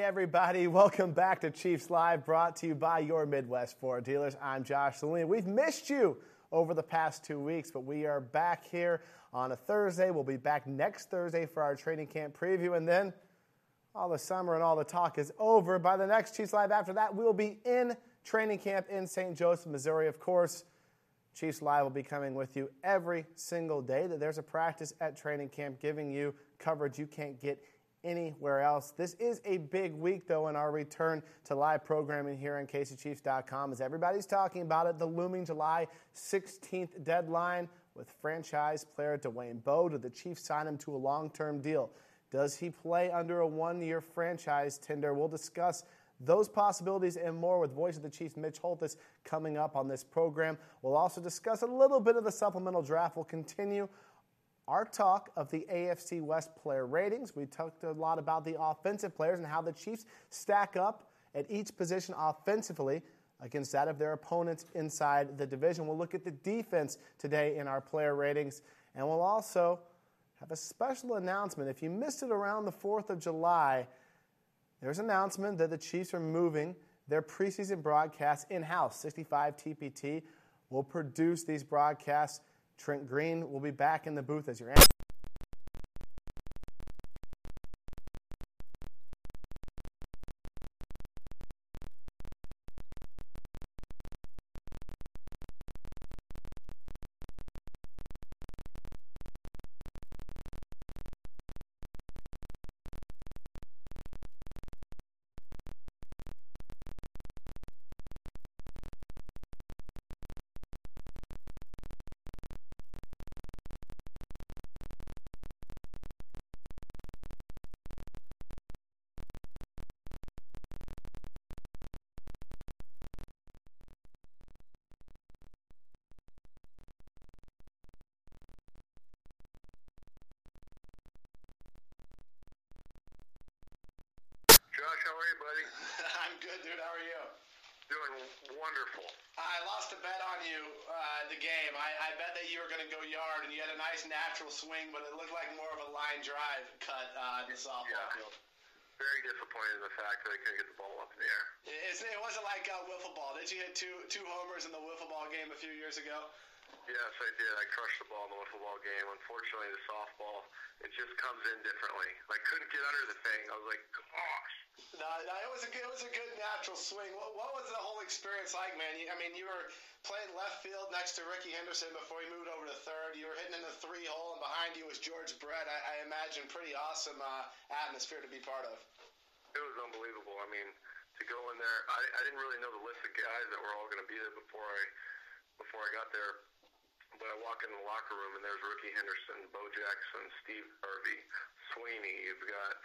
everybody. Welcome back to Chiefs Live, brought to you by your Midwest Ford dealers. I'm Josh Salina. We've missed you over the past 2 weeks, but we are back here on a Thursday. We'll be back next Thursday for our training camp preview, and then all the summer and all the talk is over. By the next Chiefs Live after that, we'll be in training camp in St. Joseph, Missouri. Of course, Chiefs Live will be coming with you every single day that there's a practice at training camp, giving you coverage you can't get anywhere else. This is a big week, though, in our return to live programming here on KCChiefs.com. As everybody's talking about it, the looming July 16th deadline with franchise player Dwayne Bowe. Did the Chiefs sign him to a long-term deal? Does he play under a one-year franchise tender? We'll discuss those possibilities and more with voice of the Chiefs, Mitch Holthus, coming up on this program. We'll also discuss a little bit of the supplemental draft. We'll continue our talk of the AFC West player ratings. We talked a lot about the offensive players and how the Chiefs stack up at each position offensively against that of their opponents inside the division. We'll look at the defense today in our player ratings, and we'll also have a special announcement. If you missed it around the 4th of July, there's an announcement that the Chiefs are moving their preseason broadcasts in-house. 65 TPT will produce these broadcasts. Trent Green will be back in the booth as your analyst. Josh, how are you, buddy? I'm good, dude. How are you? Doing wonderful. I lost a bet on you the game. I bet that you were going to go yard, and you had a nice natural swing, but it looked like more of a line drive cut in the softball field. Very disappointed in the fact that I couldn't get the ball up in the air. It wasn't like wiffle ball. Did you hit two homers in the wiffle ball game a few years ago? Yes, I did. I crushed the ball in the wiffle ball game. Unfortunately, the softball, it just comes in differently. I couldn't get under the thing. I was like, gosh. No, it was a good natural swing. What was the whole experience like, man? You were playing left field next to Ricky Henderson before he moved over to third. You were hitting in the 3-hole, and behind you was George Brett. I imagine pretty awesome atmosphere to be part of. It was unbelievable. I mean, to go in there, I didn't really know the list of guys that were all going to be there before I got there. But I walk in the locker room, and there's Ricky Henderson, Bo Jackson, Steve Harvey, Sweeney. You've got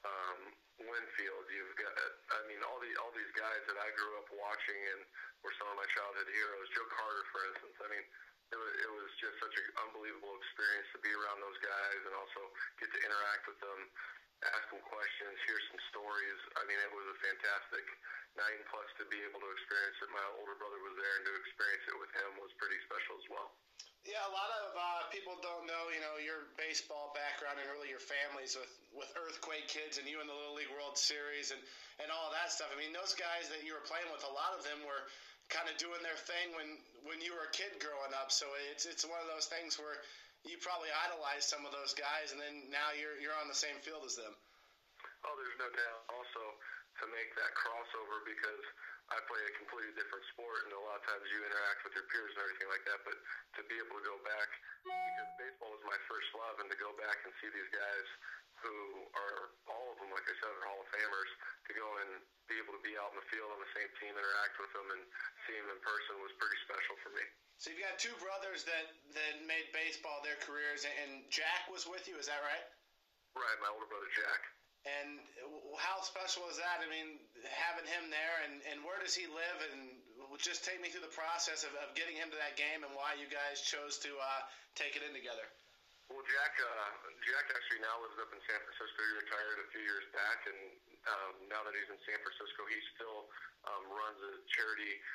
Winfield. You've got, all these guys that I grew up watching and were some of my childhood heroes. Joe Carter, for instance. I mean, it was just such an unbelievable experience to be around those guys and also get to interact with them, ask them questions, hear some stories. I mean, it was a fantastic night, and plus to be able to experience it. My older brother was there, and to experience it with him was pretty special as well. Yeah, a lot of people don't know, your baseball background and really your families with Earthquake kids and you in the Little League World Series and all that stuff. I mean, those guys that you were playing with, a lot of them were kind of doing their thing when you were a kid growing up. So it's one of those things where you probably idolized some of those guys, and then now you're on the same field as them. Oh, there's no doubt. Also, to make that crossover, because I play a completely different sport, and a lot of times you interact with your peers and everything like that, but to be able to go back, because baseball was my first love, and to go back and see these guys who are, all of them, like I said, are Hall of Famers, to go and be able to be out in the field on the same team, interact with them, and see them in person was pretty special for me. So you've got two brothers that made baseball their careers, and Jack was with you, is that right? Right, my older brother Jack. And how special is that? I mean, having him there, and where does he live? And just take me through the process of getting him to that game and why you guys chose to take it in together. Well, Jack actually now lives up in San Francisco. He retired a few years back, and now that he's in San Francisco, he still runs a charity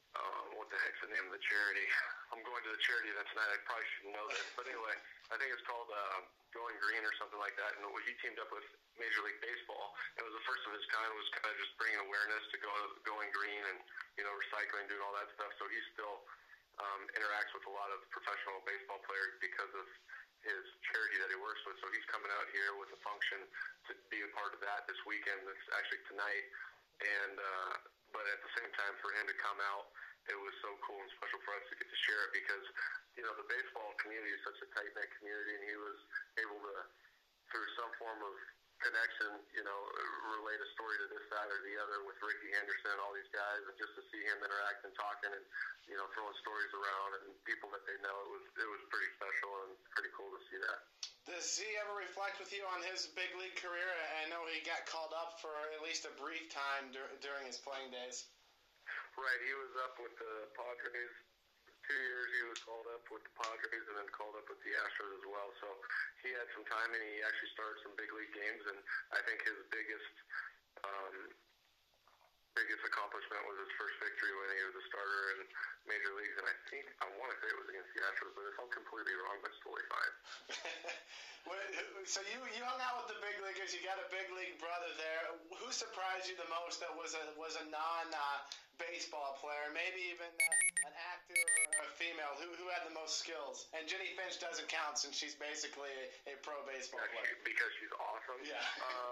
what the heck's the name of the charity? I'm going to the charity event tonight. I probably should know this. But anyway, I think it's called Going Green or something like that. And he teamed up with Major League Baseball. It was the first of its kind. It was kind of just bringing awareness to going green and, recycling, doing all that stuff. So he still interacts with a lot of professional baseball players because of his charity that he works with. So he's coming out here with a function to be a part of that this weekend. It's actually tonight. And but at the same time, for him to come out, it was so cool and special for us to get to share it because, the baseball community is such a tight-knit community, and he was able to, through some form of connection, relate a story to this side or the other with Ricky Henderson and all these guys, and just to see him interact and talking and, throwing stories around and people that they know, it was pretty special and pretty cool to see that. Does he ever reflect with you on his big league career? I know he got called up for at least a brief time during his playing days. Right, he was up with the Padres. 2 years he was called up with the Padres and then called up with the Astros as well. So he had some time, and he actually started some big league games. And I think his biggest accomplishment was his first victory when he was a starter in Major Leagues. And I want to say it was against the Astros, but if I'm completely wrong, that's totally fine. So you hung out with the big leaguers. You got a big league brother there. Who surprised you the most that was a non-baseball player, maybe even an actor or a female? Who had the most skills? And Jenny Finch doesn't count since she's basically a pro baseball player. Because she's awesome. Yeah.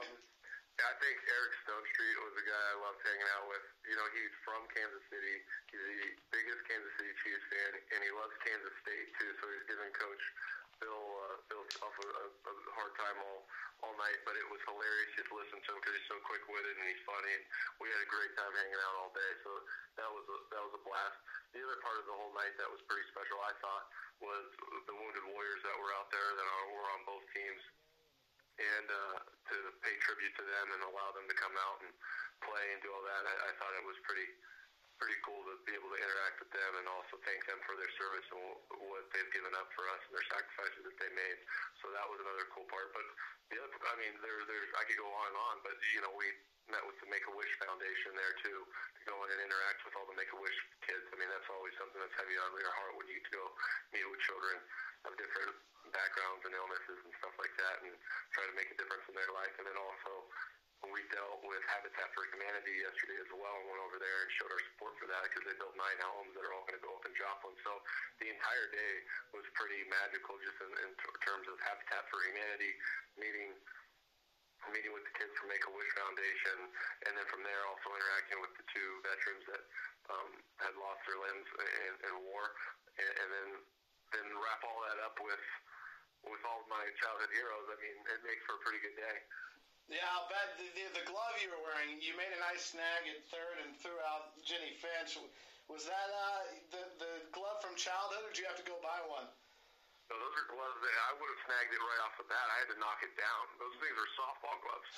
I think Eric Stonestreet was a guy I loved hanging out with. He's from Kansas City. He's the biggest Kansas City Chiefs fan, and he loves Kansas State too. So he's giving Coach Bill Self a hard time all night, but it was hilarious just to listen to him because he's so quick-witted and he's funny. And we had a great time hanging out all day, so that was a blast. The other part of the whole night that was pretty special, I thought, was the Wounded Warriors that were out there that were on both teams, and to pay tribute to them and allow them to come out and play and do all that. I thought it was pretty cool to be able to interact with them and also thank them for their service and what they've given up for us and their sacrifices that they made. So that was another cool part. But the other, I could go on and on, but we met with the Make-A-Wish Foundation there too, to go in and interact with all the Make-A-Wish kids. That's always something that's heavy on your heart when you get to go meet with children of different backgrounds and illnesses and stuff like that, and try to make a difference in their life. And then also, we dealt with Habitat for Humanity yesterday as well, and went over there and showed our support for that because they built 9 homes that are all going to go up in Joplin. So the entire day was pretty magical just in terms of Habitat for Humanity, meeting with the kids from Make-A-Wish Foundation, and then from there also interacting with the 2 veterans that had lost their limbs in war, and then wrap all that up with all of my childhood heroes. It makes for a pretty good day. Yeah, I'll bet the glove you were wearing, you made a nice snag at third and threw out Jenny Finch. Was that the glove from childhood, or did you have to go buy one? No, those are gloves that I would have snagged it right off the bat. I had to knock it down. Those things are softball gloves.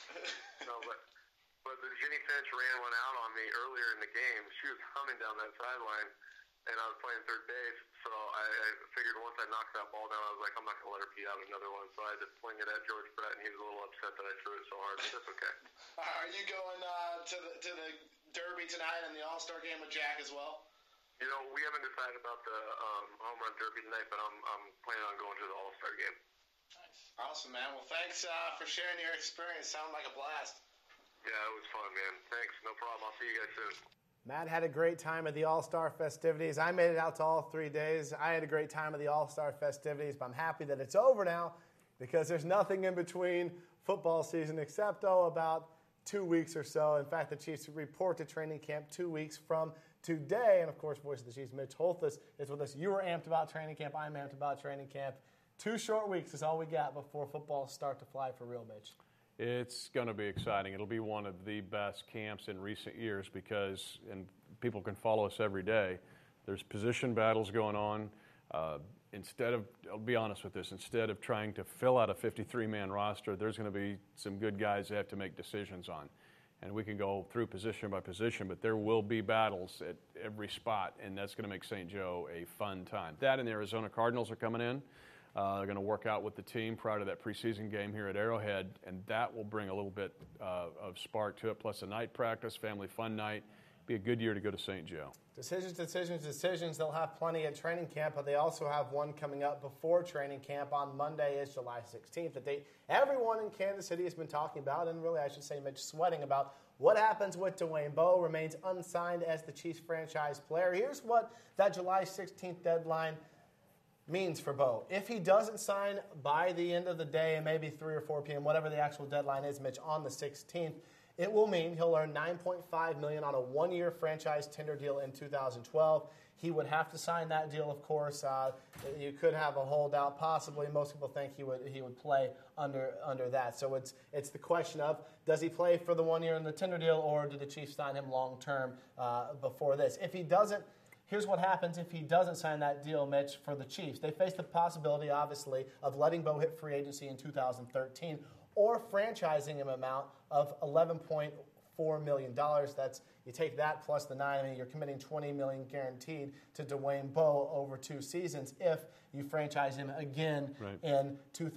But the Jenny Finch ran one out on me earlier in the game. She was humming down that sideline, and I was playing third base. So I figured once I knocked that ball down, I was like, I'm not going to let her beat out another one. So I had to fling it at George Brett, and he was a little upset that I threw it so hard, but that's okay. Are you going to the Derby tonight and the All-Star game with Jack as well? We haven't decided about the home run derby tonight, but I'm planning on going to the All-Star game. Nice. Awesome, man. Well, thanks for sharing your experience. Sounded like a blast. Yeah, it was fun, man. Thanks. No problem. I'll see you guys soon. Matt had a great time at the All-Star festivities. I made it out to all 3 days. I had a great time at the All-Star festivities, but I'm happy that it's over now because there's nothing in between football season except, about 2 weeks or so. In fact, the Chiefs report to training camp 2 weeks from today. And, of course, Voice of the Chiefs, Mitch Holthus is with us. You were amped about training camp. I'm amped about training camp. 2 short weeks is all we got before football start to fly for real, Mitch. It's going to be exciting. It'll be one of the best camps in recent years because, and people can follow us every day, there's position battles going on. I'll be honest with this, instead of trying to fill out a 53-man roster, there's going to be some good guys that have to make decisions on. And we can go through position by position, but there will be battles at every spot, and that's going to make St. Joe a fun time. That and the Arizona Cardinals are coming in. They're going to work out with the team prior to that preseason game here at Arrowhead, and that will bring a little bit of spark to it, plus a night practice, family fun night. be a good year to go to St. Joe. Decisions. They'll have plenty at training camp, but they also have one coming up before training camp on Monday. Is July 16th, the date everyone in Kansas City has been talking about, and really I should say Mitch sweating about. What happens with Dwayne Bowe? Remains unsigned as the Chiefs franchise player. Here's what that July 16th deadline means for Bowe. If he doesn't sign by the end of the day, and maybe 3 or 4 p.m., whatever the actual deadline is, Mitch, on the 16th, it will mean he'll earn $9.5 million on a one-year franchise tender deal in 2012. He would have to sign that deal, of course. You could have a holdout, possibly. Most people think he would play under that. So it's the question of, does he play for the 1 year in the tender deal, or do the Chiefs sign him long-term before this? If he doesn't, here's what happens if he doesn't sign that deal, Mitch, for the Chiefs. They face the possibility, obviously, of letting Bowe hit free agency in 2013 or franchising him amount of $11.4 million. That's, you take that plus the 9, I mean, you're committing $20 million guaranteed to Dwayne Bowe over 2 seasons if you franchise him again in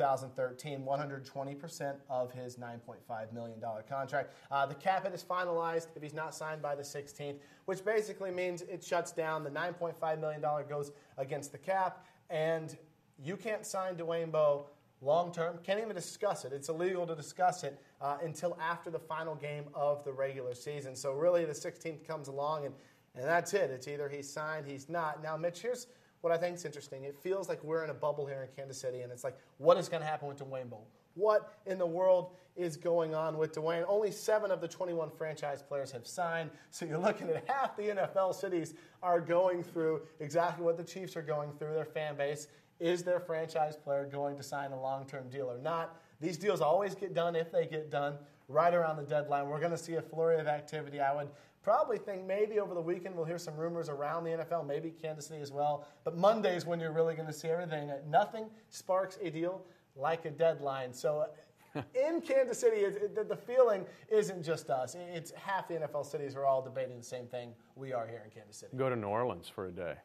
2013, 120% of his $9.5 million contract. The cap hit is finalized if he's not signed by the 16th, which basically means it shuts down. The $9.5 million goes against the cap, and you can't sign Dwayne Bowe long-term. Can't even discuss it. It's illegal to discuss it until after the final game of the regular season. So really the 16th comes along, and that's it. It's either he's signed, he's not. Now, Mitch, here's what I think is interesting. It feels like we're in a bubble here in Kansas City, and it's like, what is going to happen with Dwayne Bowe? What in the world is going on with Dwayne? Only 7 of the 21 franchise players have signed, so you're looking at half the NFL cities are going through exactly what the Chiefs are going through, their fan base. Is their franchise player going to sign a long-term deal or not? These deals always get done, if they get done, right around the deadline. We're going to see a flurry of activity. I would probably think maybe over the weekend we'll hear some rumors around the NFL, maybe Kansas City as well. But Monday's when you're really going to see everything. Nothing sparks a deal like a deadline. So in Kansas City, the feeling isn't just us. It's half the NFL cities are all debating the same thing we are here in Kansas City. Go to New Orleans for a day.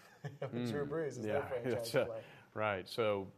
Drew Brees is their franchise player. Right. So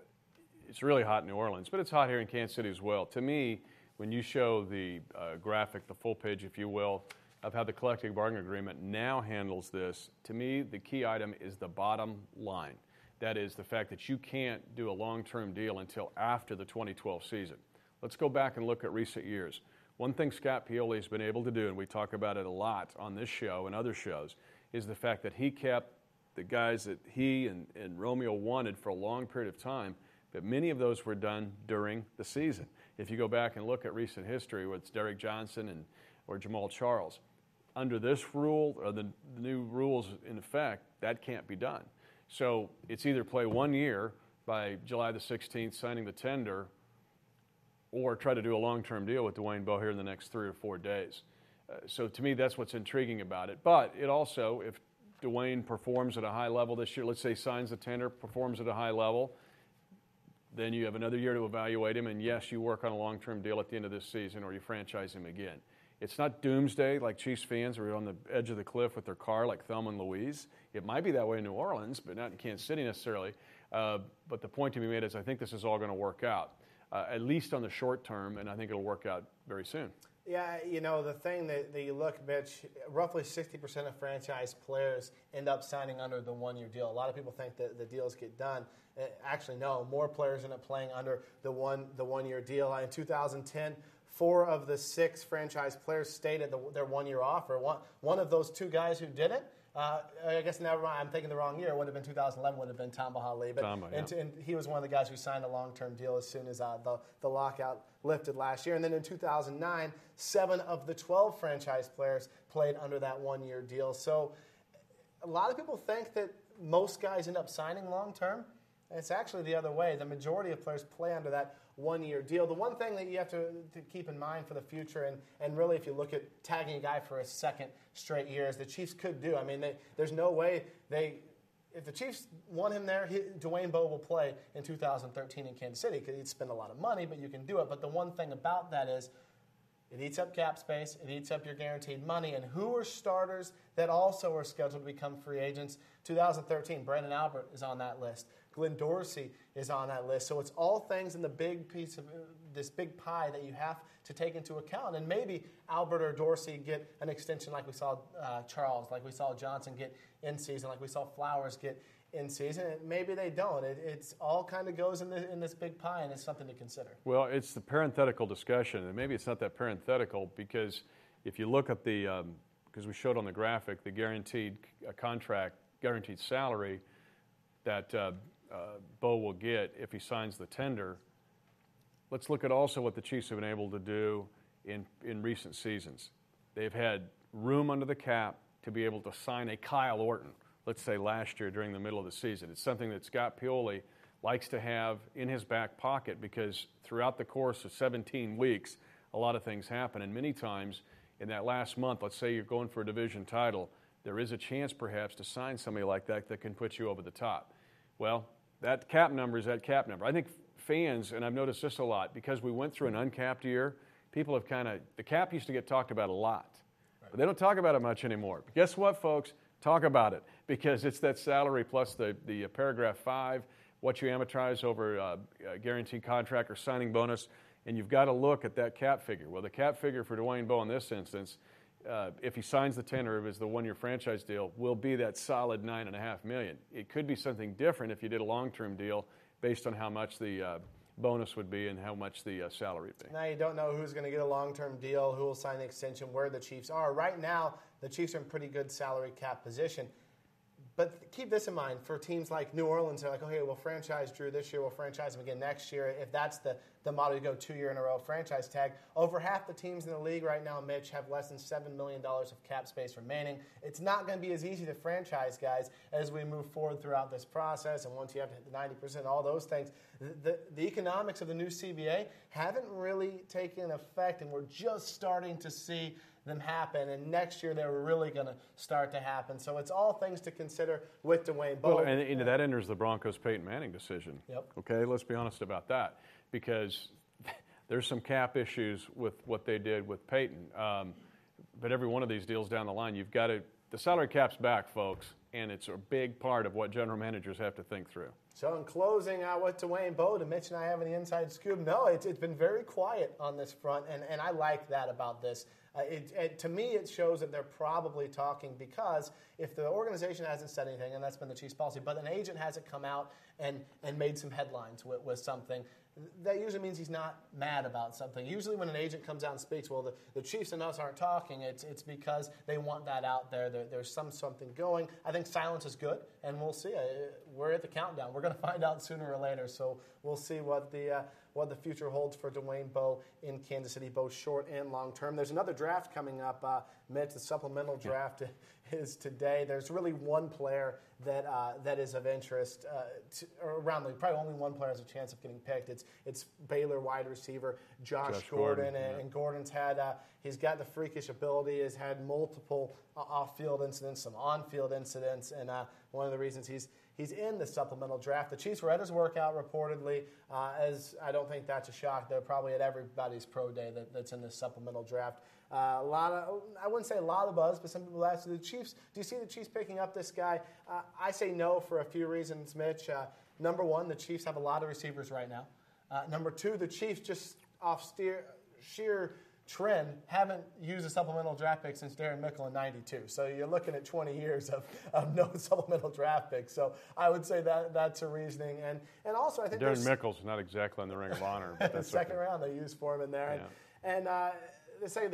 it's really hot in New Orleans, but it's hot here in Kansas City as well. To me, when you show the graphic, the full page, if you will, of how the collective bargaining agreement now handles this, to me, the key item is the bottom line. That is the fact that you can't do a long-term deal until after the 2012 season. Let's go back and look at recent years. One thing Scott Pioli has been able to do, and we talk about it a lot on this show and other shows, is the fact that he kept the guys that he and Romeo wanted for a long period of time, but many of those were done during the season. If you go back and look at recent history with Derek Johnson or Jamal Charles, under this rule or the new rules in effect, that can't be done. So it's either play 1 year by July the 16th, signing the tender, or try to do a long-term deal with Dwayne Bowe here in the next 3 or 4 days. So to me, that's what's intriguing about it. But it also, if Dwayne performs at a high level this year, let's say signs the tender, performs at a high level, then you have another year to evaluate him, and yes, you work on a long-term deal at the end of this season, or you franchise him again. It's not doomsday like Chiefs fans are on the edge of the cliff with their car like Thelma and Louise. It might be that way in New Orleans, but not in Kansas City necessarily. But the point to be made is I think this is all going to work out, at least on the short term, and I think it'll work out very soon. Yeah, you know, the thing that you look, Mitch, roughly 60% of franchise players end up signing under the 1-year deal. A lot of people think that the deals get done. Actually, no, more players end up playing under the 1-year deal. In 2010, 4 of the 6 franchise players stayed at their 1-year offer. One of those 2 guys who didn't, I guess never mind, I'm thinking the wrong year. It would have been 2011, would have been Tamba Hali. And he was one of the guys who signed a long-term deal as soon as the lockout lifted last year. And then in 2009, 7 of the 12 franchise players played under that 1-year deal. So a lot of people think that most guys end up signing long-term. It's actually the other way. The majority of players play under that 1-year deal. The one thing that you have to keep in mind for the future, and really if you look at tagging a guy for a second straight year, as the Chiefs could do. I mean, there's no way if the Chiefs want him there, Dwayne Bowe will play in 2013 in Kansas City because he'd spend a lot of money, but you can do it. But the one thing about that is it eats up cap space, it eats up your guaranteed money, and who are starters that also are scheduled to become free agents? 2013, Brandon Albert is on that list. Glenn Dorsey is on that list. So it's all things in the big piece of this big pie that you have to take into account. And maybe Albert or Dorsey get an extension like we saw Charles, like we saw Johnson get in season, like we saw Flowers get in season. And maybe they don't. It's all kind of goes in this big pie, and it's something to consider. Well, it's the parenthetical discussion, and maybe it's not that parenthetical because if you look at the because we showed on the graphic the guaranteed contract, guaranteed salary that Bo will get if he signs the tender. Let's look at also what the Chiefs have been able to do in recent seasons. They've had room under the cap to be able to sign a Kyle Orton, let's say last year during the middle of the season. It's something that Scott Pioli likes to have in his back pocket because throughout the course of 17 weeks, a lot of things happen, and many times in that last month, let's say you're going for a division title, there is a chance perhaps to sign somebody like that that can put you over the top. Well, that cap number is that cap number. I think fans, and I've noticed this a lot, because we went through an uncapped year, people have the cap used to get talked about a lot, but they don't talk about it much anymore. But guess what, folks? Talk about it, because it's that salary plus the paragraph 5, what you amortize over a guaranteed contract or signing bonus. And you've got to look at that cap figure. Well, the cap figure for Dwayne Bowe in this instance, if he signs the tender, if it's the one-year franchise deal, will be that solid $9.5 million. It could be something different if you did a long-term deal based on how much the bonus would be and how much the salary would be. Now you don't know who's going to get a long-term deal, who will sign the extension, where the Chiefs are. Right now, the Chiefs are in pretty good salary cap position. But keep this in mind for teams like New Orleans. They're like, okay, we'll franchise Drew this year. We'll franchise him again next year. If that's the model, you go 2 year in a row franchise tag. Over half the teams in the league right now, Mitch, have less than $7 million of cap space remaining. It's not going to be as easy to franchise guys as we move forward throughout this process. And once you have to hit the 90%, all those things, the economics of the new CBA haven't really taken effect, and we're just starting to see them happen, and next year they're really going to start to happen. So it's all things to consider with Dwayne Bowe. Well, and into that enters the Broncos' Peyton Manning decision. Yep. Okay, let's be honest about that, because there's some cap issues with what they did with Peyton. But every one of these deals down the line, you've got to – the salary cap's back, folks, and it's a big part of what general managers have to think through. So in closing, with Dwayne Bowe, Mitch and I having the inside scoop, no, it's been very quiet on this front, and I like that about this. To me, it shows that they're probably talking, because if the organization hasn't said anything, and that's been the Chiefs' policy, but an agent hasn't come out and made some headlines with something, that usually means he's not mad about something. Usually when an agent comes out and speaks, well, the Chiefs and us aren't talking, it's because they want that out there. There's something going. I think silence is good, and we'll see. We're at the countdown. We're going to find out sooner or later, so we'll see what the future holds for Dwayne Bowe in Kansas City, both short and long term. There's another draft coming up, Mitch. The supplemental draft is today. There's really one player that is of interest around the league. Probably only one player has a chance of getting picked. It's Baylor wide receiver Josh Gordon. And Gordon's had he's got the freakish ability. Has had multiple off-field incidents, some on-field incidents, and one of the reasons he's in the supplemental draft. The Chiefs were at his workout reportedly, as I don't think that's a shock. They're probably at everybody's pro day that's in this supplemental draft. A lot of, I wouldn't say a lot of buzz, but some people ask, do you see the Chiefs picking up this guy? I say no for a few reasons, Mitch. Number one, the Chiefs have a lot of receivers right now. Number two, the Chiefs just off sheer trend haven't used a supplemental draft pick since Darren Mickle in '92. So you're looking at 20 years of no supplemental draft pick. So I would say that's a reasoning. And also I think Darren Mickle's not exactly in the Ring of Honor. But that's second round they used for him in there. Yeah. And they say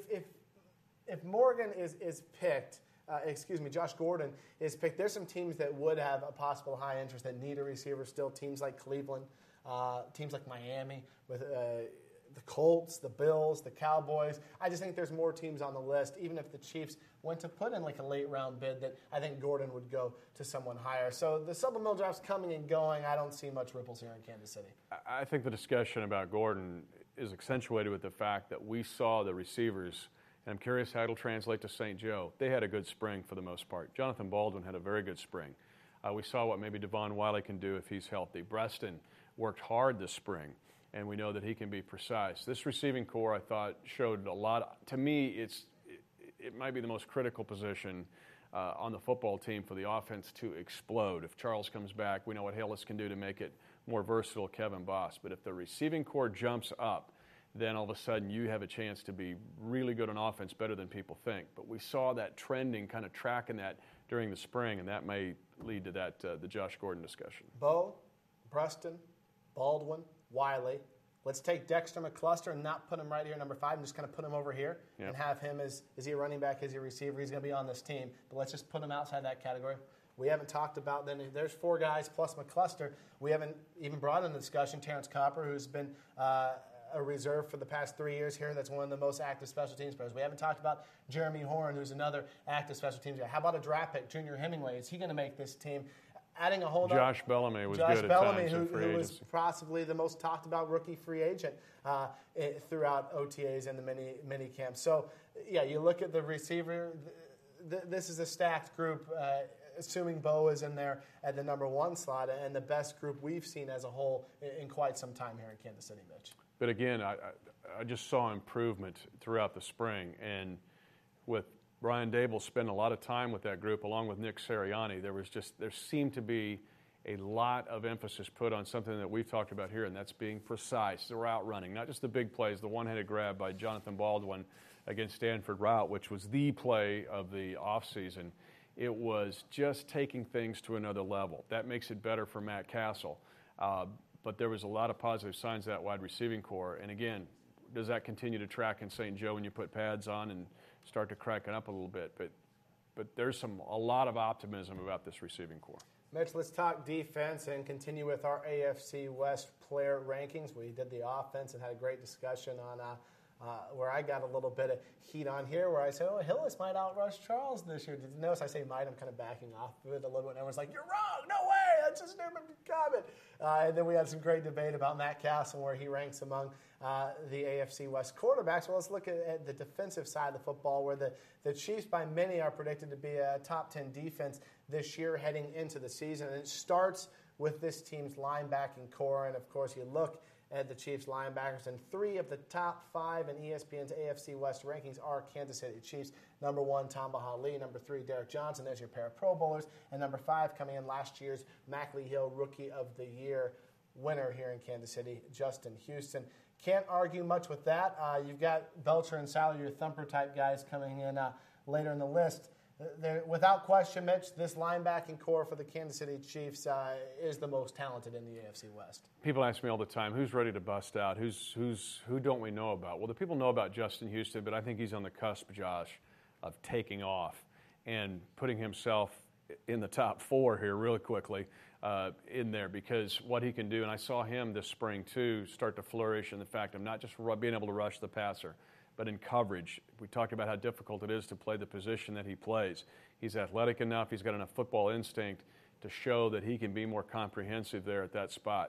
if Morgan is picked, Josh Gordon is picked, there's some teams that would have a possible high interest that need a receiver still. Teams like Cleveland, teams like Miami with the Colts, the Bills, the Cowboys. I just think there's more teams on the list, even if the Chiefs went to put in like a late round bid, that I think Gordon would go to someone higher. So the supplemental draft's coming and going. I don't see much ripples here in Kansas City. I think the discussion about Gordon is accentuated with the fact that we saw the receivers, and I'm curious how it'll translate to St. Joe. They had a good spring for the most part. Jonathan Baldwin had a very good spring. We saw what maybe Devon Wiley can do if he's healthy. Breston worked hard this spring, and we know that he can be precise. This receiving core, I thought, showed a lot. To me, it might be the most critical position on the football team for the offense to explode. If Charles comes back, we know what Hillis can do to make it more versatile, Kevin Boss. But if the receiving core jumps up, then all of a sudden you have a chance to be really good on offense, better than people think. But we saw that trending, kind of tracking that during the spring, and that may lead to that the Josh Gordon discussion. Bo, Preston, Baldwin, Wiley. Let's take Dexter McCluster and not put him right here, number 5, and just kind of put him over here and have him as, is he a running back, is he a receiver? He's going to be on this team. But let's just put him outside that category. We haven't talked about, then there's 4 guys plus McCluster. We haven't even brought in the discussion Terrence Copper, who's been a reserve for the past 3 years here. That's one of the most active special teams players. We haven't talked about Jeremy Horn, who's another active special teams guy. How about a draft pick, Junior Hemingway? Is he going to make this team? Adding a whole Josh Bellamy was good at times in free who was agency. possibly the most talked about rookie free agent throughout OTAs and the mini camps. So, yeah, you look at the receiver. This is a stacked group, assuming Bo is in there at the number 1 slot, and the best group we've seen as a whole in quite some time here in Kansas City, Mitch. But again, I just saw improvement throughout the spring, and with Brian Dable spent a lot of time with that group, along with Nick Sirianni. There seemed to be a lot of emphasis put on something that we've talked about here, and that's being precise, the route running, not just the big plays, the one-handed grab by Jonathan Baldwin against Stanford route, which was the play of the offseason. It was just taking things to another level. That makes it better for Matt Castle. But there was a lot of positive signs of that wide receiving core. And again, does that continue to track in St. Joe when you put pads on and start to crank it up a little bit? But there's a lot of optimism about this receiving core. Mitch, let's talk defense and continue with our AFC West player rankings. We did the offense and had a great discussion on where I got a little bit of heat on here, where I said, Hillis might outrush Charles this year. Did you notice I say might? I'm kind of backing off of it a little bit. And everyone's like, you're wrong. No way. That's just never comment. And then we had some great debate about Matt Castle, where he ranks among the AFC West quarterbacks. Well, let's look at the defensive side of the football, where the Chiefs, by many, are predicted to be a top 10 defense this year heading into the season. And it starts with this team's linebacking core. And, of course, you look at the Chiefs linebackers, and 3 of the top 5 in ESPN's AFC West rankings are Kansas City Chiefs. Number 1, Tamba Hali. Number 3, Derek Johnson. There's your pair of Pro Bowlers. And number 5, coming in last year's Mackley Hill Rookie of the Year winner here in Kansas City, Justin Houston. Can't argue much with that. You've got Belcher and Sally, your thumper-type guys, coming in later in the list. Without question, Mitch, this linebacking core for the Kansas City Chiefs is the most talented in the AFC West. People ask me all the time, who's ready to bust out? Who don't we know about? Well, the people know about Justin Houston, but I think he's on the cusp, Josh, of taking off and putting himself in the top 4 here really quickly in there, because what he can do, and I saw him this spring too start to flourish in the fact of not just being able to rush the passer, but in coverage. We talked about how difficult it is to play the position that he plays. He's athletic enough, he's got enough football instinct to show that he can be more comprehensive there at that spot.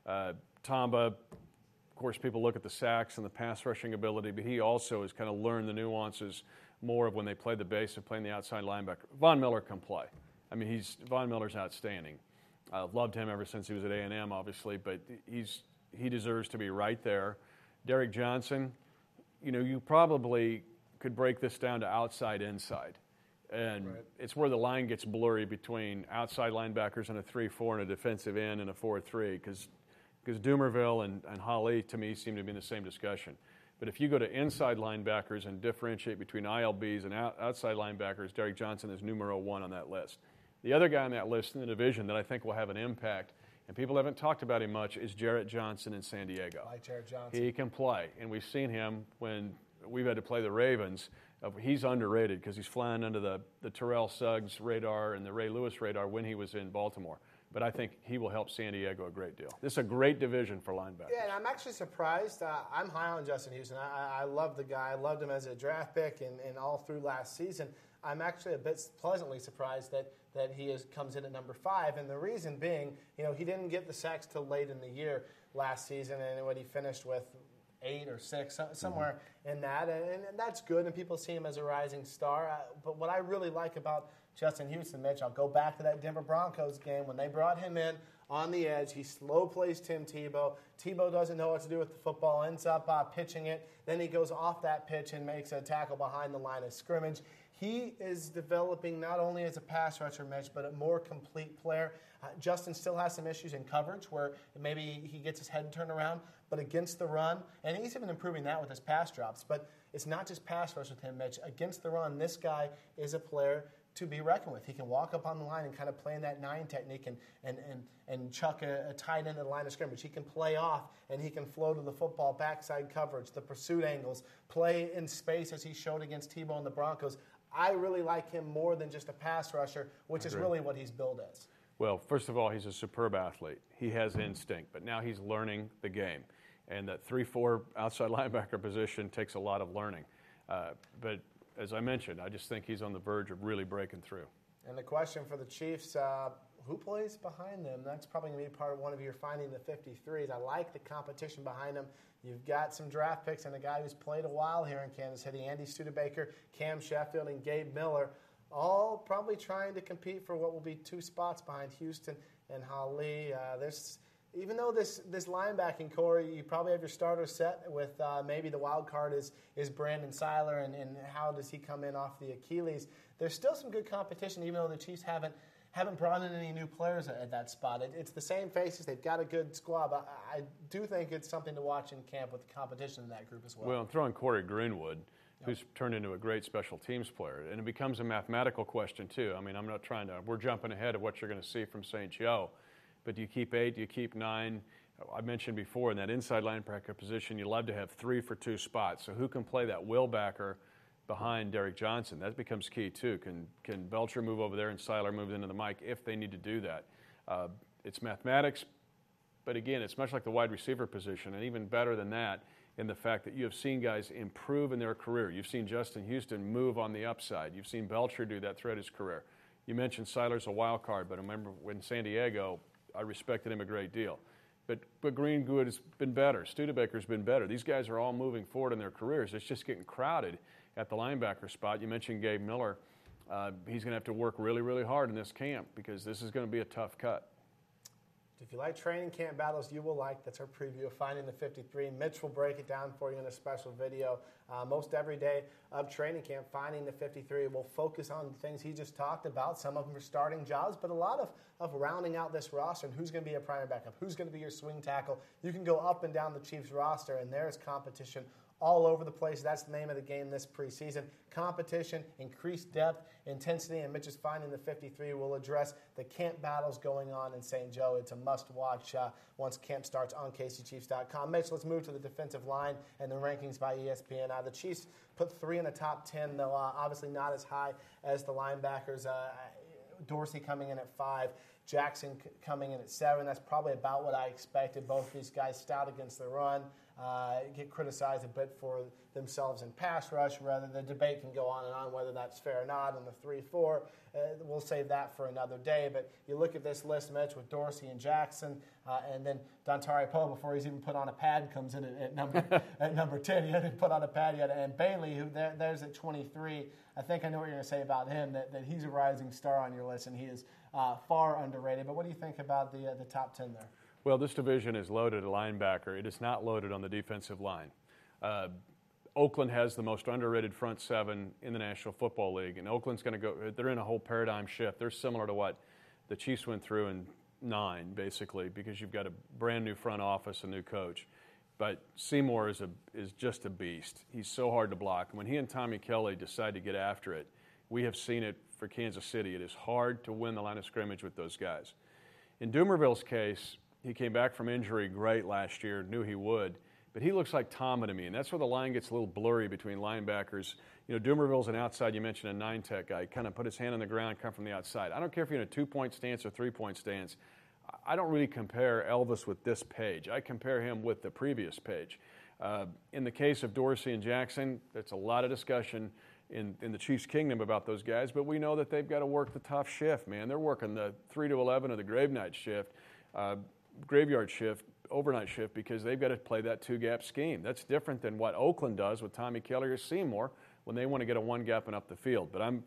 Tamba, of course, people look at the sacks and the pass rushing ability, but he also has kind of learned the nuances more of when they play the base and playing the outside linebacker. Von Miller can play. I mean, Von Miller's outstanding. I've loved him ever since he was at A&M, obviously, but he deserves to be right there. Derek Johnson, you probably could break this down to outside, inside. And It's where the line gets blurry between outside linebackers and a 3-4 and a defensive end and a 4-3, because Doomerville and Hawley, to me, seem to be in the same discussion. But if you go to inside linebackers and differentiate between ILBs and outside linebackers, Derek Johnson is numero 1 on that list. The other guy on that list in the division that I think will have an impact, and people haven't talked about him much, is Jarrett Johnson in San Diego. I like Jarrett Johnson. He can play, and we've seen him when we've had to play the Ravens. He's underrated because he's flying under the Terrell Suggs radar and the Ray Lewis radar when he was in Baltimore. But I think he will help San Diego a great deal. This is a great division for linebackers. Yeah, and I'm actually surprised. I'm high on Justin Houston. I love the guy. I loved him as a draft pick and all through last season. I'm actually a bit pleasantly surprised that he comes in at number 5, and the reason being, he didn't get the sacks till late in the year last season, and when he finished with 8 or 6, somewhere in that, and that's good, and people see him as a rising star. But what I really like about Justin Houston, Mitch, I'll go back to that Denver Broncos game when they brought him in on the edge. He slow plays Tim Tebow. Tebow doesn't know what to do with the football, ends up pitching it. Then he goes off that pitch and makes a tackle behind the line of scrimmage. He is developing not only as a pass rusher, Mitch, but a more complete player. Justin still has some issues in coverage where maybe he gets his head turned around, but against the run, and he's even improving that with his pass drops. But it's not just pass rush with him, Mitch. Against the run, this guy is a player to be reckoned with. He can walk up on the line and kind of play in that 9 technique and chuck a tight end to the line of scrimmage. He can play off, and he can flow to the football, backside coverage, the pursuit angles, play in space as he showed against Tebow and the Broncos. I really like him more than just a pass rusher, which is really what he's billed as. Well, first of all, he's a superb athlete. He has instinct, but now he's learning the game. And that 3-4 outside linebacker position takes a lot of learning. But as I mentioned, I just think he's on the verge of really breaking through. And the question for the Chiefs, who plays behind them? That's probably going to be part of one of your finding the 53s. I like the competition behind them. You've got some draft picks and a guy who's played a while here in Kansas City, Andy Studebaker, Cam Sheffield, and Gabe Miller, all probably trying to compete for what will be 2 spots behind Houston and Ali. Even though this linebacking core, you probably have your starter set with maybe the wild card is Brandon Seiler and how does he come in off the Achilles. There's still some good competition, even though the Chiefs haven't brought in any new players at that spot. It's the same faces. They've got a good squad, but I do think it's something to watch in camp with the competition in that group as well. Well, I'm throwing Corey Greenwood, who's turned into a great special teams player. And it becomes a mathematical question, too. I mean, I'm not trying to – we're jumping ahead of what you're going to see from St. Joe. But do you keep 8? Do you keep 9? I mentioned before, in that inside linebacker position, you love to have 3 for 2 spots. So who can play that will backer behind Derek Johnson? That becomes key, too. Can Belcher move over there and Seiler move into the mic if they need to do that? It's mathematics, but again, it's much like the wide receiver position, and even better than that in the fact that you have seen guys improve in their career. You've seen Justin Houston move on the upside. You've seen Belcher do that throughout his career. You mentioned Seiler's a wild card, but I remember when San Diego, I respected him a great deal. But Greenwood has been better. Studebaker's been better. These guys are all moving forward in their careers. It's just getting crowded at the linebacker spot. You mentioned Gabe Miller. He's going to have to work really, really hard in this camp because this is going to be a tough cut. If you like training camp battles, you will like. That's our preview of Finding the 53. Mitch will break it down for you in a special video. Most every day of training camp, Finding the 53 will focus on the things he just talked about. Some of them are starting jobs, but a lot of rounding out this roster and who's going to be a primary backup, who's going to be your swing tackle. You can go up and down the Chiefs roster, and there's competition all over the place. That's the name of the game this preseason. Competition, increased depth, intensity, and Mitch's Finding the 53 will address the camp battles going on in St. Joe. It's a must-watch once camp starts on KCChiefs.com. Mitch, let's move to the defensive line and the rankings by ESPN. The Chiefs put 3 in the top 10, though obviously not as high as the linebackers. Dorsey coming in at 5. Jackson coming in at 7. That's probably about what I expected. Both these guys stout against the run, get criticized a bit for themselves in pass rush. Rather, the debate can go on and on whether that's fair or not. And the 3-4, we'll save that for another day. But you look at this list, Mitch, with Dorsey and Jackson, and then Dontari Poe, before he's even put on a pad, comes in at number 10. He hadn't put on a pad yet. And Bailey, who there's at 23. I think I know what you're going to say about him, that he's a rising star on your list, and he is far underrated. But what do you think about the top 10 there? Well, this division is loaded at linebacker. It is not loaded on the defensive line. Oakland has the most underrated front 7 in the National Football League, and Oakland's going to go – they're in a whole paradigm shift. They're similar to what the Chiefs went through in 9, basically, because you've got a brand-new front office, a new coach. But Seymour is just a beast. He's so hard to block. When he and Tommy Kelly decide to get after it, we have seen it for Kansas City. It is hard to win the line of scrimmage with those guys. In Dumerville's case, he came back from injury great last year, knew he would, but he looks like Tama to me, and that's where the line gets a little blurry between linebackers. You know, Dumerville's an outside, you mentioned a 9-tech guy, kind of put his hand on the ground, come from the outside. I don't care if you're in a 2-point stance or 3-point stance. I don't really compare Elvis with this page. I compare him with the previous page. In the case of Dorsey and Jackson, there's a lot of discussion in the Chiefs' kingdom about those guys, but we know that they've got to work the tough shift, man. They're working the 3 to 11 or the graveyard shift, overnight shift, because they've got to play that 2-gap scheme. That's different than what Oakland does with Tommy Kelly or Seymour when they want to get a 1-gap and up the field. But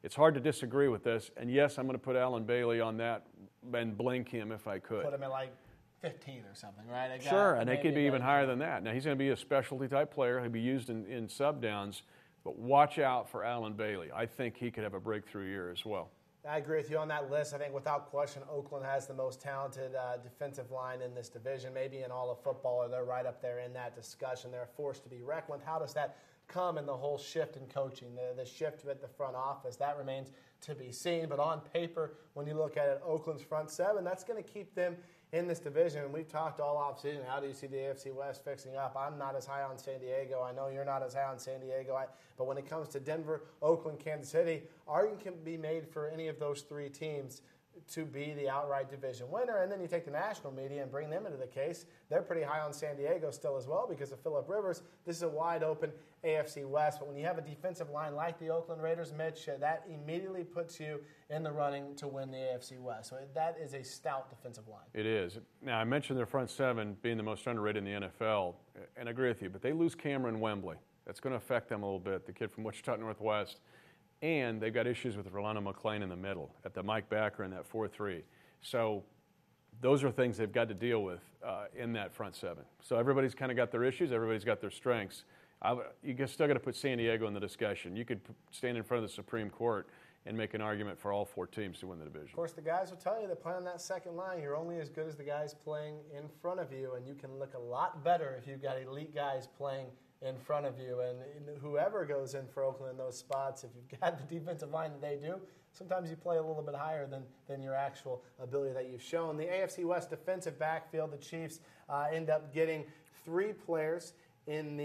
It's hard to disagree with this. And yes, I'm going to put Alan Bailey on that and blink him if I could. Put him at like 15 or something, right? Sure, and they could be even higher than that. Now, he's going to be a specialty type player. He'll be used in sub downs, but watch out for Alan Bailey. I think he could have a breakthrough year as well. I agree with you on that list. I think without question, Oakland has the most talented defensive line in this division, maybe in all of football, or they're right up there in that discussion. They're a force to be reckoned with. How does that come in the whole shift in coaching, the shift at the front office? That remains to be seen. But on paper, when you look at it, Oakland's front seven, that's going to keep them in this division. And we've talked all offseason, how do you see the AFC West fixing up? I'm not as high on San Diego. I know you're not as high on San Diego. But when it comes to Denver, Oakland, Kansas City, argument can be made for any of those three teams to be the outright division winner. And then you take the national media and bring them into the case. They're pretty high on San Diego still as well because of Phillip Rivers. This is a wide open AFC West. But when you have a defensive line like the Oakland Raiders, Mitch, that immediately puts you in the running to win the AFC West. So that is a stout defensive line. It is. Now, I mentioned their front seven being the most underrated in the NFL, and I agree with you, but they lose Cameron Wembley. That's going to affect them a little bit, the kid from Wichita Northwest. And they've got issues with Rolando McClain in the middle, at the Mike Backer in that 4-3. So those are things they've got to deal with in that front seven. So everybody's kind of got their issues. Everybody's got their strengths. You still got to put San Diego in the discussion. You could stand in front of the Supreme Court and make an argument for all four teams to win the division. Of course, the guys will tell you that playing on that second line, you're only as good as the guys playing in front of you, and you can look a lot better if you've got elite guys playing in front of you. And whoever goes in for Oakland in those spots, if you've got the defensive line that they do, sometimes you play a little bit higher than your actual ability that you've shown. The AFC West defensive backfield, the Chiefs end up getting 3 players in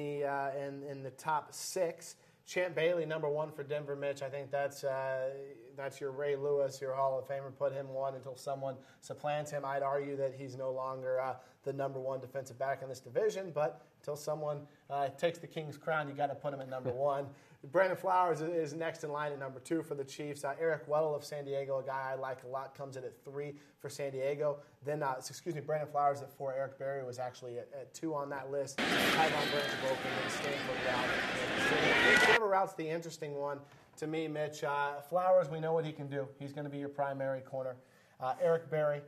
the top 6. Champ Bailey, number 1 for Denver, Mitch. I think that's your Ray Lewis, your Hall of Famer. Put him 1 until someone supplants him. I'd argue that he's no longer the number 1 defensive back in this division, but until someone takes the King's crown, you got to put him at number 1. Brandon Flowers is next in line at number 2 for the Chiefs. Eric Weddle of San Diego, a guy I like a lot, comes in at 3 for San Diego. Then, Brandon Flowers at 4. Eric Berry was actually at 2 on that list. Tyvon Branch of Oakland and Stanford Route. Stanford Route's the interesting one to me, Mitch. Flowers, we know what he can do. He's going to be your primary corner. Eric Berry,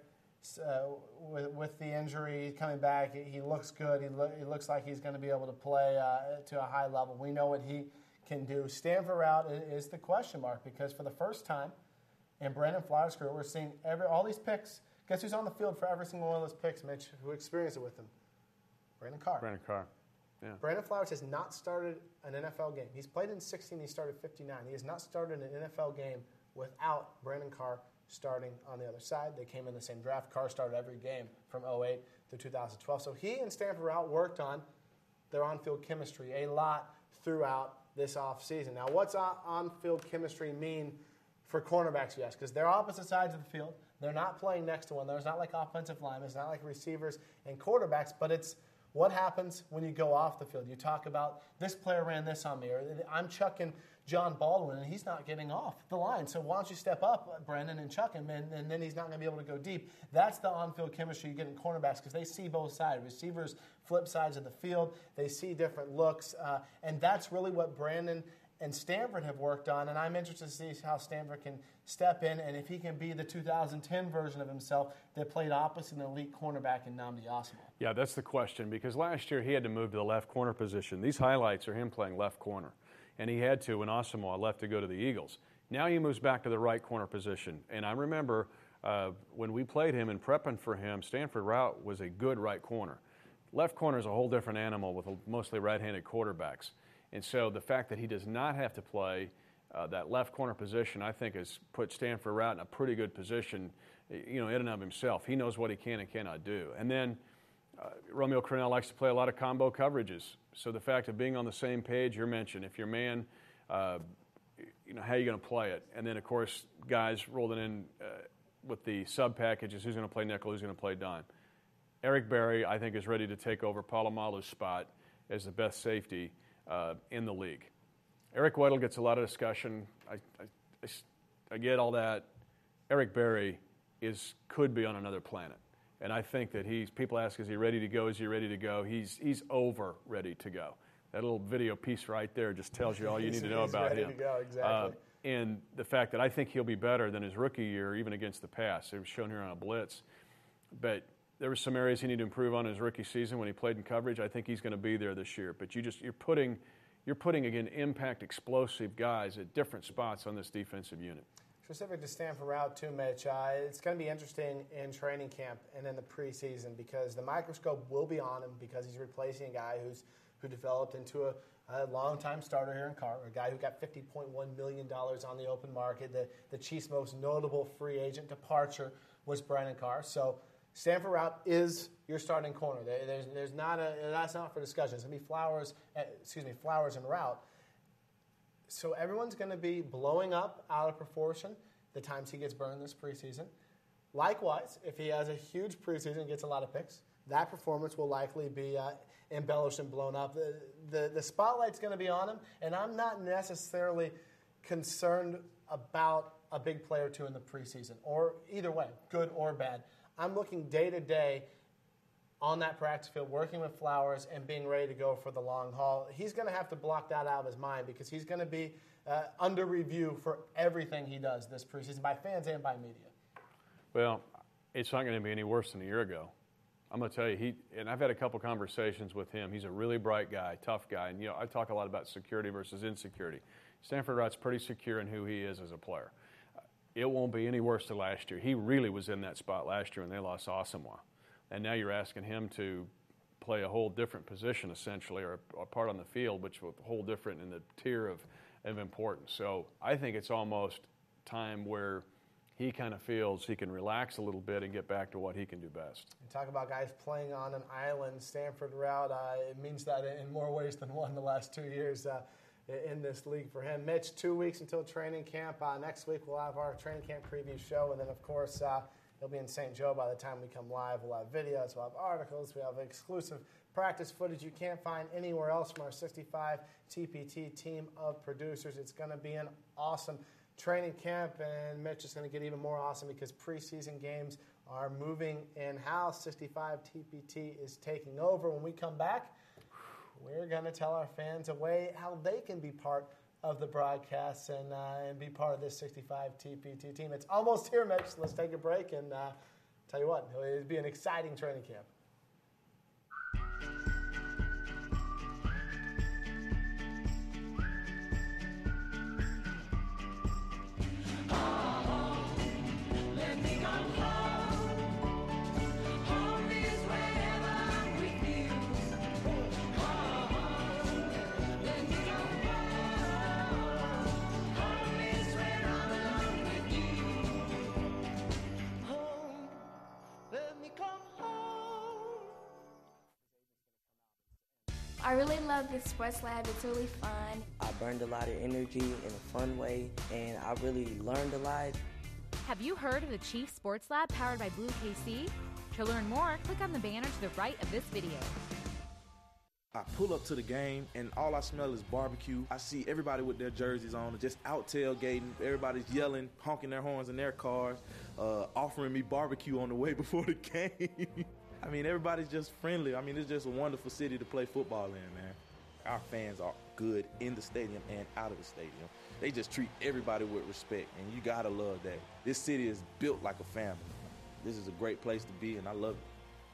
with the injury coming back, he looks good. He looks like he's going to be able to play to a high level. We know what he can do. Stanford Route is the question mark because for the first time in Brandon Flowers' career, we're seeing all these picks. Guess who's on the field for every single one of those picks, Mitch? Who experienced it with him? Brandon Carr. Yeah. Brandon Flowers has not started an NFL game. He's played in 16. He started 59. He has not started an NFL game without Brandon Carr starting on the other side. They came in the same draft. Carr started every game from 2008 to 2012. So he and Stanford Route worked on their on-field chemistry a lot throughout this offseason. Now, what's on-field chemistry mean for cornerbacks, you ask? Because they're opposite sides of the field. They're not playing next to one another. It's not like offensive linemen. It's not like receivers and quarterbacks, but it's what happens when you go off the field. You talk about this player ran this on me, or I'm chucking John Baldwin, and he's not getting off the line. So why don't you step up, Brandon, and chuck him, and then he's not going to be able to go deep. That's the on-field chemistry you get in cornerbacks because they see both sides. Receivers flip sides of the field. They see different looks, and that's really what Brandon and Stanford have worked on, and I'm interested to see how Stanford can step in and if he can be the 2010 version of himself that played opposite an elite cornerback in Nnamdi Asomugha. Yeah, that's the question because last year he had to move to the left corner position. These highlights are him playing left corner, and he had to when Asomugha left to go to the Eagles. Now he moves back to the right corner position, and I remember when we played him and prepping for him, Stanford Route was a good right corner. Left corner is a whole different animal with mostly right-handed quarterbacks. And so the fact that he does not have to play that left corner position, I think, has put Stanford Route in a pretty good position, in and of himself. He knows what he can and cannot do. And then Romeo Crennel likes to play a lot of combo coverages. So the fact of being on the same page, you're mentioned. If you're man, how are you going to play it? And then, of course, guys rolling in with the sub packages, who's going to play nickel, who's going to play dime. Eric Berry, I think, is ready to take over Polamalu's spot as the best safety in the league. Eric Weddle gets a lot of discussion. I get all that. Eric Berry could be on another planet. And I think that people ask, is he ready to go? Is he ready to go? He's over ready to go. That little video piece right there just tells you all you need to know about him. He's ready to go, exactly. and the fact that I think he'll be better than his rookie year, even against the pass. It was shown here on a blitz. But there were some areas he needed to improve on in his rookie season when he played in coverage. I think he's going to be there this year. But you're putting again impact, explosive guys at different spots on this defensive unit. Specific to Stanford route too, Mitch, it's going to be interesting in training camp and in the preseason because the microscope will be on him because he's replacing a guy who developed into a long-time starter here in Carter, a guy who got $50.1 million on the open market. The Chiefs' most notable free agent departure was Brandon Carr. So Stanford route is your starting corner. There's not that's not for discussion. It's going to be Flowers and route. So everyone's going to be blowing up out of proportion the times he gets burned this preseason. Likewise, if he has a huge preseason and gets a lot of picks, that performance will likely be embellished and blown up. The spotlight's going to be on him, and I'm not necessarily concerned about a big play or two in the preseason, or either way, good or bad. I'm looking day to day on that practice field, working with Flowers and being ready to go for the long haul. He's going to have to block that out of his mind because he's going to be under review for everything he does this preseason by fans and by media. Well, it's not going to be any worse than a year ago. I'm going to tell you, and I've had a couple conversations with him. He's a really bright guy, tough guy. And, I talk a lot about security versus insecurity. Stanford Route's pretty secure in who he is as a player. It won't be any worse than last year. He really was in that spot last year when they lost Asamoah. And now you're asking him to play a whole different position, essentially, or a part on the field, which was a whole different in the tier of importance. So I think it's almost time where he kind of feels he can relax a little bit and get back to what he can do best. And talk about guys playing on an island. Stanford route, it means that in more ways than one the last 2 years in this league for him. Mitch, 2 weeks until training camp. Next week we'll have our training camp preview show, and then, of course, he'll be in St. Joe by the time we come live. We'll have videos, we'll have articles, we'll have exclusive practice footage you can't find anywhere else from our 65 TPT team of producers. It's going to be an awesome training camp, and Mitch is going to get even more awesome because preseason games are moving in-house. 65 TPT is taking over. When we come back, we're going to tell our fans a way how they can be part of the broadcasts and be part of this 65 TPT team. It's almost here, Mitch. Let's take a break and tell you what, it'll be an exciting training camp. I really love the sports lab. It's really fun. I burned a lot of energy in a fun way, and I really learned a lot. Have you heard of the Chief Sports Lab powered by Blue KC? To learn more, click on the banner to the right of this video. I pull up to the game, and all I smell is barbecue. I see everybody with their jerseys on, just out tailgating. Everybody's yelling, honking their horns in their cars, offering me barbecue on the way before the game. I mean, everybody's just friendly. I mean, it's just a wonderful city to play football in, man. Our fans are good in the stadium and out of the stadium. They just treat everybody with respect, and you gotta love that. This city is built like a family. This is a great place to be, and I love it.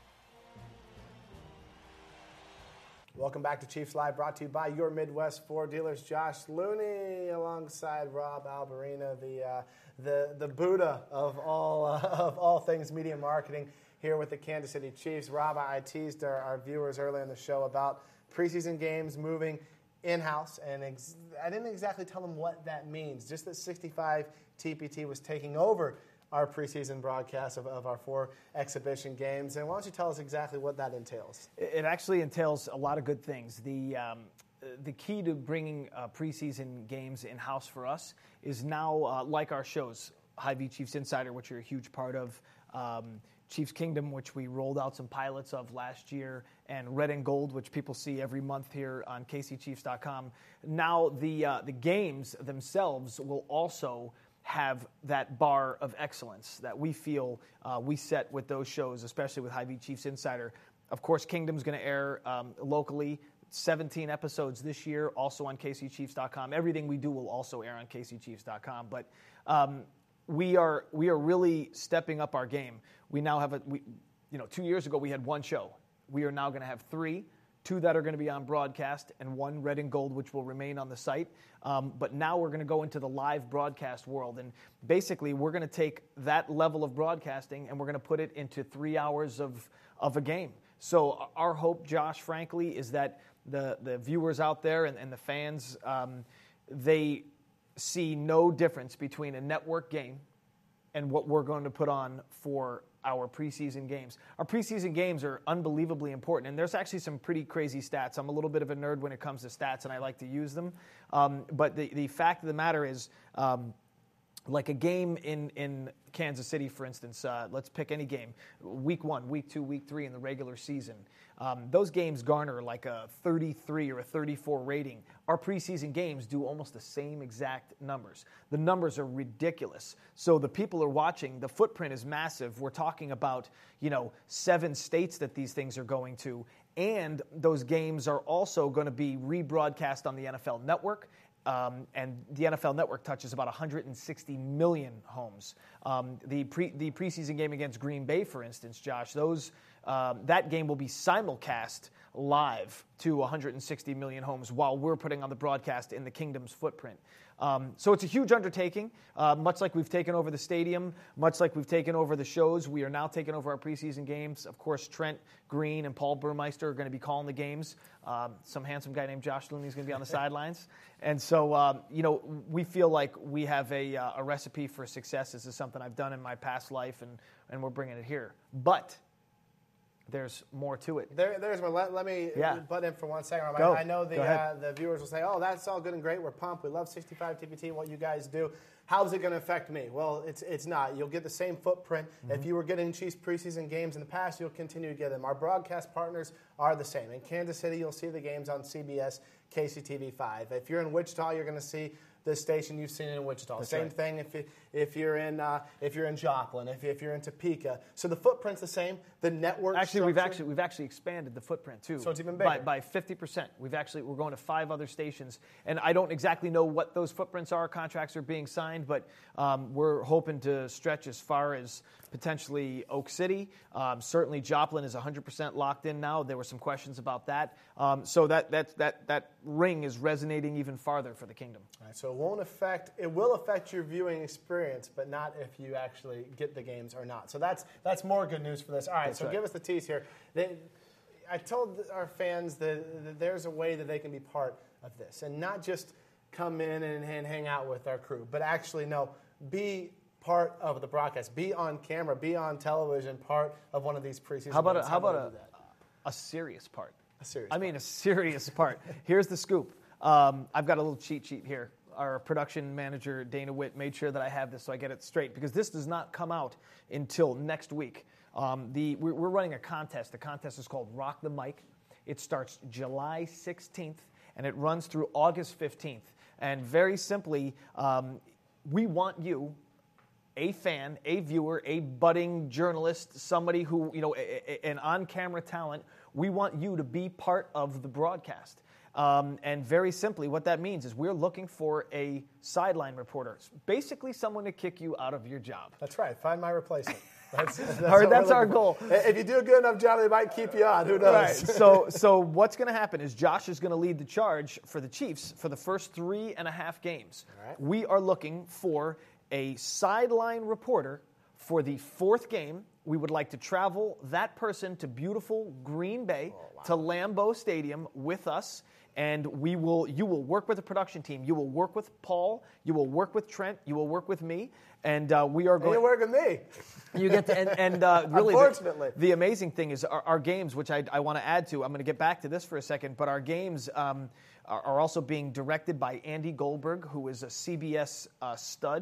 Welcome back to Chiefs Live, brought to you by your Midwest Ford dealers. Josh Looney alongside Rob Alberina, the Buddha of all things media marketing here with the Kansas City Chiefs. Rob, I teased our viewers earlier in the show about preseason games moving in-house, and I didn't exactly tell them what that means, just that 65 TPT was taking over our preseason broadcast of our 4 exhibition games. And why don't you tell us exactly what that entails? It actually entails a lot of good things. The key to bringing preseason games in-house for us is now, like our shows, Hy-Vee Chiefs Insider, which you're a huge part of, Chiefs Kingdom, which we rolled out some pilots of last year, and Red and Gold, which people see every month here on KCChiefs.com. Now the games themselves will also have that bar of excellence that we feel we set with those shows, especially with Hy-Vee Chiefs Insider. Of course, Kingdom's going to air locally 17 episodes this year, also on KCChiefs.com. Everything we do will also air on KCChiefs.com. But we are really stepping up our game. We now have 2 years ago we had one show. We are now going to have 3. 2 that are going to be on broadcast, and 1 red and gold, which will remain on the site. But now we're going to go into the live broadcast world. And basically, we're going to take that level of broadcasting and we're going to put it into 3 hours of a game. So our hope, Josh, frankly, is that the viewers out there and the fans, they see no difference between a network game and what we're going to put on for our preseason games. Our preseason games are unbelievably important, and there's actually some pretty crazy stats. I'm a little bit of a nerd when it comes to stats, and I like to use them. But the fact of the matter is, like a game in Kansas City, for instance, let's pick any game, week 1, week 2, week 3 in the regular season. Those games garner like a 33 or a 34 rating. Our preseason games do almost the same exact numbers. The numbers are ridiculous. So the people are watching. The footprint is massive. We're talking about, 7 states that these things are going to. And those games are also going to be rebroadcast on the NFL Network. And the NFL Network touches about 160 million homes. The preseason game against Green Bay, for instance, Josh, that game will be simulcast live to 160 million homes while we're putting on the broadcast in the Kingdom's footprint. So it's a huge undertaking. Much like we've taken over the stadium, much like we've taken over the shows, we are now taking over our preseason games. Of course, Trent Green and Paul Burmeister are going to be calling the games. Some handsome guy named Josh Looney is going to be on the sidelines. And so, we feel like we have a recipe for success. This is something I've done in my past life, and we're bringing it here. But there's more to it. There's more. Let me butt in for 1 second. Go. I know the viewers will say, oh, that's all good and great. We're pumped. We love 65 TPT and what you guys do. How is it going to affect me? Well, it's not. You'll get the same footprint. Mm-hmm. If you were getting Chiefs preseason games in the past, you'll continue to get them. Our broadcast partners are the same. In Kansas City, you'll see the games on CBS, KCTV5. If you're in Wichita, you're going to see the station you've seen in Wichita. That's Same right. thing if you're in Joplin, if you're in Topeka. So the footprint's the same. The network Actually, structure, we've actually expanded the footprint too. So it's even bigger by 50%. We're going to 5 other stations, and I don't exactly know what those footprints are. Contracts are being signed, but we're hoping to stretch as far as potentially Oak City. Certainly, Joplin is 100% locked in now. There were some questions about that. So that ring is resonating even farther for the Kingdom. All right, so it will affect your viewing experience, but not if you actually get the games or not. So that's more good news for this. All right, Give us the tease here. I told our fans that there's a way that they can be part of this, and not just come in and hang out with our crew, but actually be part of the broadcast, be on camera, be on television, part of one of these preseason games. How about a serious part? A serious part. Here's the scoop. I've got a little cheat sheet here. Our production manager, Dana Witt, made sure that I have this so I get it straight, because this does not come out until next week. We're running a contest. The contest is called Rock the Mic. It starts July 16th, and it runs through August 15th. And very simply, we want you, a fan, a viewer, a budding journalist, somebody who, an on-camera talent, we want you to be part of the broadcast. And very simply, what that means is we're looking for a sideline reporter, basically someone to kick you out of your job. That's right. Find my replacement. That's our goal. If you do a good enough job, they might keep you on. Who knows? Right. So what's going to happen is Josh is going to lead the charge for the Chiefs for the first 3.5 games. All right. We are looking for a sideline reporter for the 4th game. We would like to travel that person to beautiful Green Bay, to Lambeau Stadium with us. And you will work with the production team. You will work with Paul. You will work with Trent. You will work with me. And we are going. You work with me. You get to, and really, unfortunately, the amazing thing is our games, which I want to add to. I'm going to get back to this for a second, but our games are also being directed by Andy Goldberg, who is a CBS stud.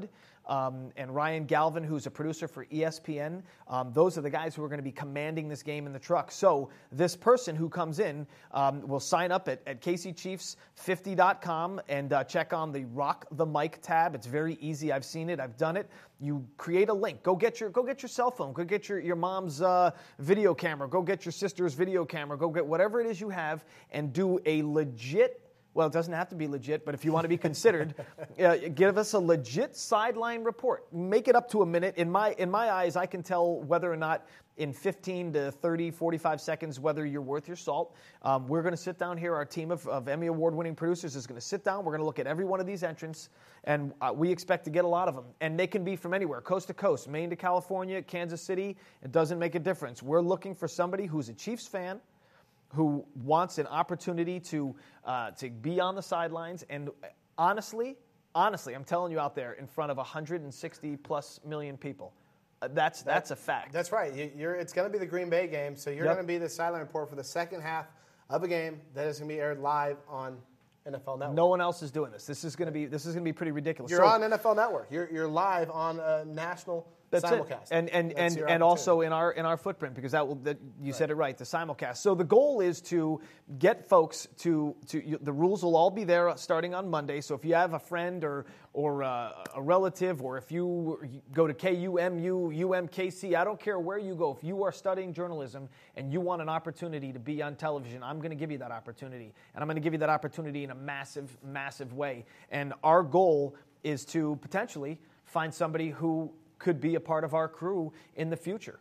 and Ryan Galvin, who's a producer for ESPN. Those are the guys who are going to be commanding this game in the truck. So this person who comes in will sign up at KCChiefs50.com and check on the Rock the Mic tab. It's very easy. I've seen it. I've done it. You create a link. Go get your cell phone. Go get your mom's video camera. Go get your sister's video camera. Go get whatever it is you have and do a legit. Well, it doesn't have to be legit, but if you want to be considered, give us a legit sideline report. Make it up to a minute. In my eyes, I can tell whether or not in 15 to 30, 45 seconds whether you're worth your salt. We're going to sit down here. Our team of Emmy Award-winning producers is going to sit down. We're going to look at every one of these entrants, and we expect to get a lot of them. And they can be from anywhere, coast to coast, Maine to California, Kansas City. It doesn't make a difference. We're looking for somebody who's a Chiefs fan, who wants an opportunity to be on the sidelines, and honestly, I'm telling you out there, in front of 160+ million people, that's a fact. That's right. It's going to be the Green Bay game, so you're going to be the sideline report for the second half of a game that is going to be aired live on NFL Network. No one else is doing this. This is going to be pretty ridiculous. You're on NFL Network. You're live on a national. That's simulcast. And also in our footprint, because you said it right, the simulcast. So the goal is to get folks to the rules will all be there starting on Monday. So if you have a friend or a relative, or if you go to KUMU, UMKC, I don't care where you go. If you are studying journalism and you want an opportunity to be on television, I'm going to give you that opportunity, and I'm going to give you that opportunity in a massive, massive way. And our goal is to potentially find somebody who could be a part of our crew in the future.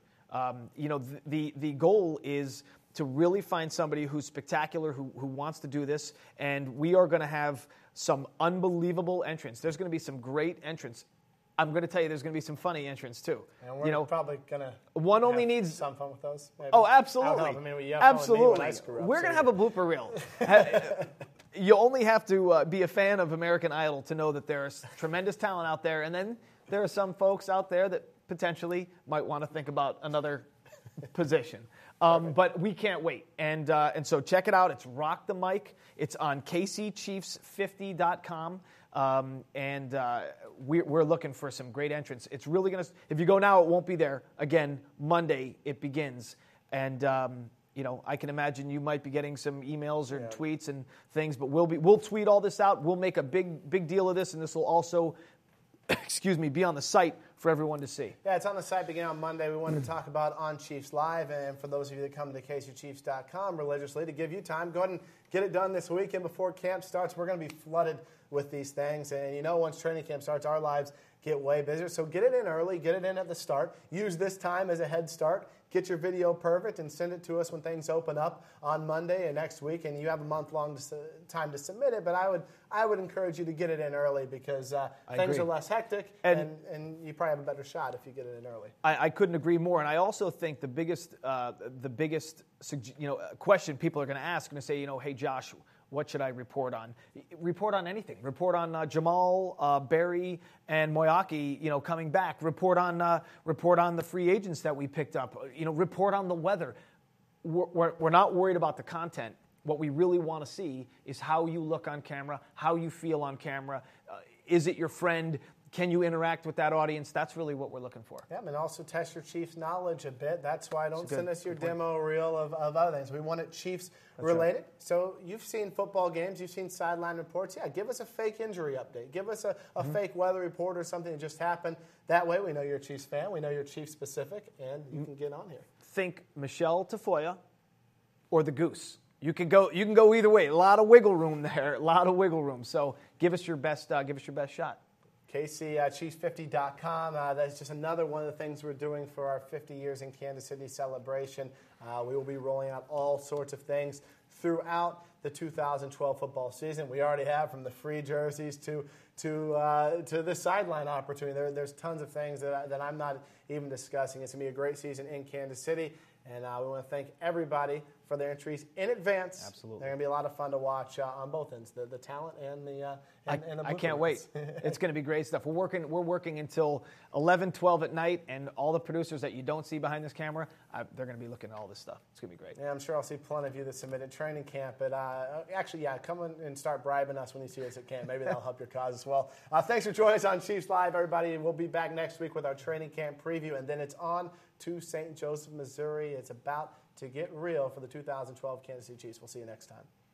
The goal is to really find somebody who's spectacular, who wants to do this, and we are going to have some unbelievable entrants. There's going to be some great entrants. I'm going to tell you there's going to be some funny entrants too. And we're probably going to one only needs some fun with those. Maybe. Oh, absolutely. I mean, absolutely. We're going to have a blooper reel. You only have to be a fan of American Idol to know that there's tremendous talent out there, and then there are some folks out there that potentially might want to think about another position. But we can't wait. And so check it out. It's Rock the Mic. It's on KCChiefs50.com. We're looking for some great entrants. It's really going to, if you go now, it won't be there. Again, Monday it begins. And, I can imagine you might be getting some emails or tweets and things, but we'll tweet all this out. We'll make a big deal of this, and this will also be on the site for everyone to see. Yeah, it's on the site beginning on Monday. We wanted to talk about on Chiefs Live, and for those of you that come to KCChiefs.com religiously to give you time, go ahead and get it done this weekend before camp starts. We're going to be flooded with these things, and once training camp starts, our lives get way busier. So get it in early, get it in at the start. Use this time as a head start. Get your video perfect and send it to us when things open up on Monday and next week. And you have a month-long time to submit it. But I would encourage you to get it in early because things are less hectic, and you probably have a better shot if you get it in early. I couldn't agree more. And I also think the biggest question people are going to ask, going to say, hey, Josh, what should I report on? Report on anything. Report on Jamal, Barry, and Moyaki, coming back. Report on the free agents that we picked up. Report on the weather. We're not worried about the content. What we really want to see is how you look on camera, how you feel on camera. Is it your friend? Can you interact with that audience? That's really what we're looking for. Yeah, and also test your Chiefs knowledge a bit. That's why don't send us your demo reel of other things. We want it Chiefs related. Right. So you've seen football games. You've seen sideline reports. Yeah, give us a fake injury update. Give us a fake weather report or something that just happened. That way we know you're a Chiefs fan. We know you're Chiefs specific, and you can get on here. Think Michelle Tafoya or the Goose. You can go either way. A lot of wiggle room there. A lot of wiggle room. So give us your best shot. KCChiefs50.com. That's just another one of the things we're doing for our 50 years in Kansas City celebration. We will be rolling out all sorts of things throughout the 2012 football season. We already have, from the free jerseys to the sideline opportunity. There's tons of things that I'm not even discussing. It's going to be a great season in Kansas City, and we want to thank everybody for their entries in advance. Absolutely. They're going to be a lot of fun to watch on both ends, the talent and the and the I can't movements. wait. It's going to be great stuff. We're working until 11, 12 at night, and all the producers that you don't see behind this camera, they're going to be looking at all this stuff. It's going to be great. Yeah, I'm sure I'll see plenty of you that submitted training camp. But come in and start bribing us when you see us at camp. Maybe that'll help your cause as well. Thanks for joining us on Chiefs Live, everybody. We'll be back next week with our training camp preview, and then it's on to St. Joseph, Missouri. It's about to get real for the 2012 Kansas City Chiefs. We'll see you next time.